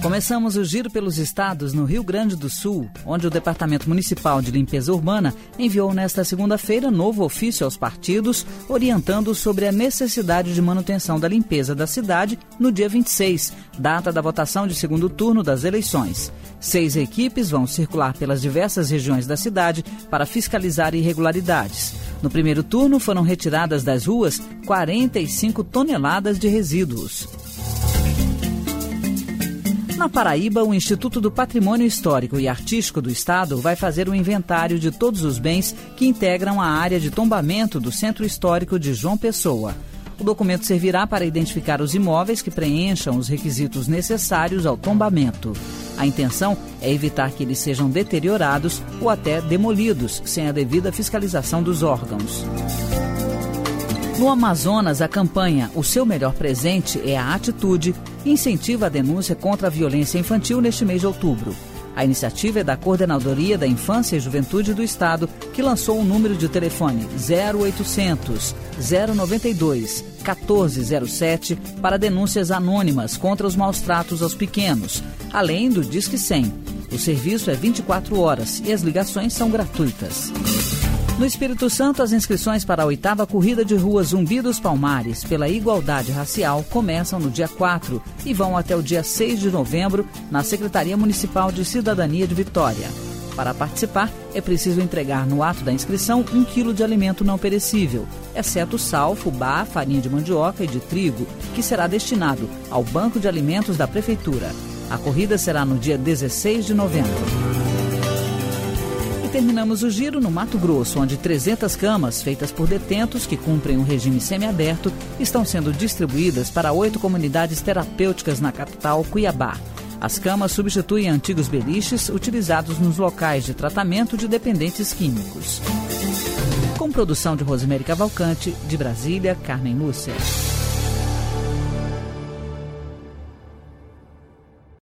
Começamos o giro pelos estados no Rio Grande do Sul, onde o Departamento Municipal de Limpeza Urbana enviou nesta segunda-feira novo ofício aos partidos, orientando sobre a necessidade de manutenção da limpeza da cidade no dia 26, data da votação de segundo turno das eleições. 6 equipes vão circular pelas diversas regiões da cidade para fiscalizar irregularidades. No primeiro turno foram retiradas das ruas 45 toneladas de resíduos. Na Paraíba, o Instituto do Patrimônio Histórico e Artístico do Estado vai fazer um inventário de todos os bens que integram a área de tombamento do Centro Histórico de João Pessoa. O documento servirá para identificar os imóveis que preencham os requisitos necessários ao tombamento. A intenção é evitar que eles sejam deteriorados ou até demolidos, sem a devida fiscalização dos órgãos. No Amazonas, a campanha O Seu Melhor Presente é a Atitude incentiva a denúncia contra a violência infantil neste mês de outubro. A iniciativa é da Coordenadoria da Infância e Juventude do Estado, que lançou um número de telefone 0800 092 1407 para denúncias anônimas contra os maus-tratos aos pequenos, além do Disque 100. O serviço é 24 horas e as ligações são gratuitas. No Espírito Santo, as inscrições para a 8ª Corrida de Rua Zumbi dos Palmares pela Igualdade Racial começam no dia 4 e vão até o dia 6 de novembro na Secretaria Municipal de Cidadania de Vitória. Para participar, é preciso entregar no ato da inscrição 1 quilo de alimento não perecível, exceto sal, fubá, farinha de mandioca e de trigo, que será destinado ao Banco de Alimentos da Prefeitura. A corrida será no dia 16 de novembro. Terminamos o giro no Mato Grosso, onde 300 camas feitas por detentos que cumprem um regime semiaberto estão sendo distribuídas para 8 comunidades terapêuticas na capital, Cuiabá. As camas substituem antigos beliches utilizados nos locais de tratamento de dependentes químicos. Com produção de Rosemary Cavalcante, de Brasília, Carmen Lúcia.